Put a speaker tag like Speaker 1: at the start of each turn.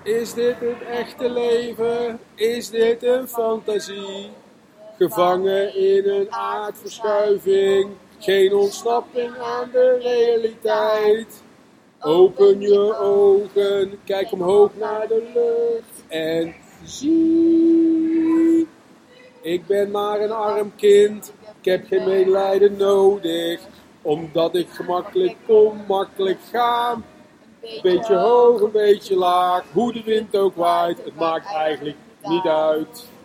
Speaker 1: Is dit het echte leven? Is dit een fantasie? Gevangen in een aardverschuiving, geen ontsnapping aan de realiteit. Open je ogen, kijk omhoog naar de lucht en zie. Ik ben maar een arm kind, ik heb geen medelijden nodig, omdat ik gemakkelijk kom, makkelijk ga. Een beetje hoog, een beetje laag, hoe de wind ook waait, het maakt eigenlijk niet uit.